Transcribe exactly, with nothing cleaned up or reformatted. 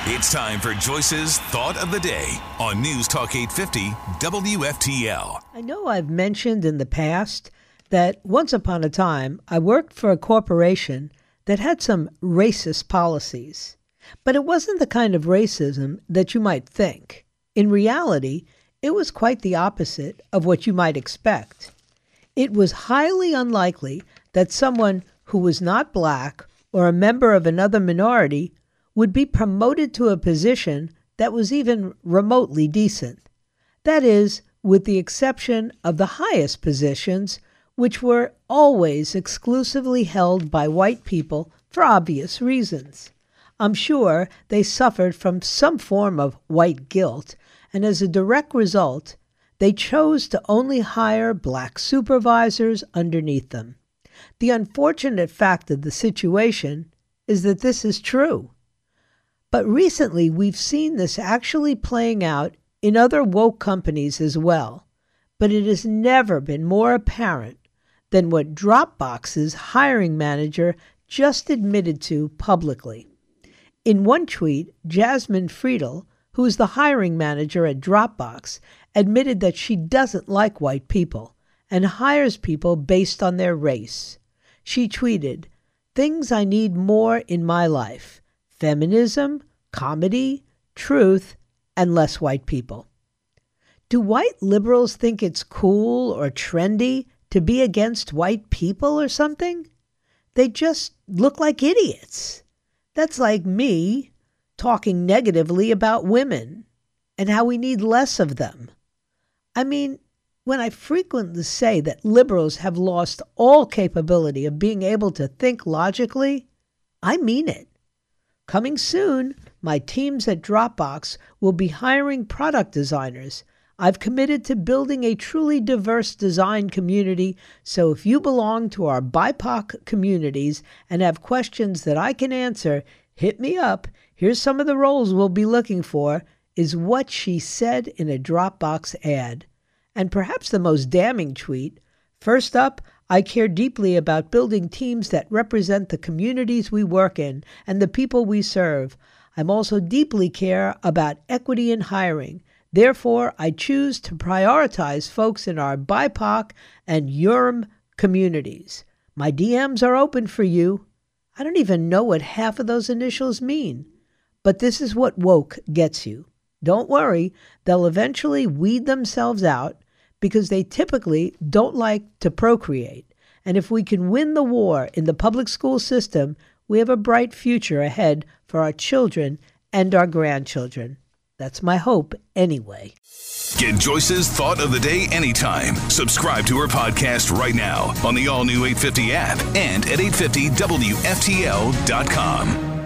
It's time for Joyce's Thought of the Day on News Talk eight fifty W F T L. I know I've mentioned in the past that once upon a time I worked for a corporation that had some racist policies. But it wasn't the kind of racism that you might think. In reality, it was quite the opposite of what you might expect. It was highly unlikely that someone who was not black or a member of another minority would be promoted to a position that was even remotely decent. That is, with the exception of the highest positions, which were always exclusively held by white people for obvious reasons. I'm sure they suffered from some form of white guilt, and as a direct result, they chose to only hire black supervisors underneath them. The unfortunate fact of the situation is that this is true. But recently, we've seen this actually playing out in other woke companies as well. But it has never been more apparent than what Dropbox's hiring manager just admitted to publicly. In one tweet, Jasmine Friedel, who is the hiring manager at Dropbox, admitted that she doesn't like white people and hires people based on their race. She tweeted, "Things I need more in my life: feminism, comedy, truth, and less white people." Do white liberals think it's cool or trendy to be against white people or something? They just look like idiots. That's like me talking negatively about women and how we need less of them. I mean, when I frequently say that liberals have lost all capability of being able to think logically, I mean it. Coming soon, my teams at Dropbox will be hiring product designers. I've committed to building a truly diverse design community, so if you belong to our B I P O C communities and have questions that I can answer, hit me up. Here's some of the roles we'll be looking for, is what she said in a Dropbox ad. And perhaps the most damning tweet, first up, I care deeply about building teams that represent the communities we work in and the people we serve. I'm also deeply care about equity in hiring. Therefore, I choose to prioritize folks in our B I P O C and U R M communities. My D Ms are open for you. I don't even know what half of those initials mean. But this is what woke gets you. Don't worry, they'll eventually weed themselves out because they typically don't like to procreate. And if we can win the war in the public school system, we have a bright future ahead for our children and our grandchildren. That's my hope anyway. Get Joyce's Thought of the Day anytime. Subscribe to her podcast right now on the all-new eight fifty app and at eight fifty W F T L dot com.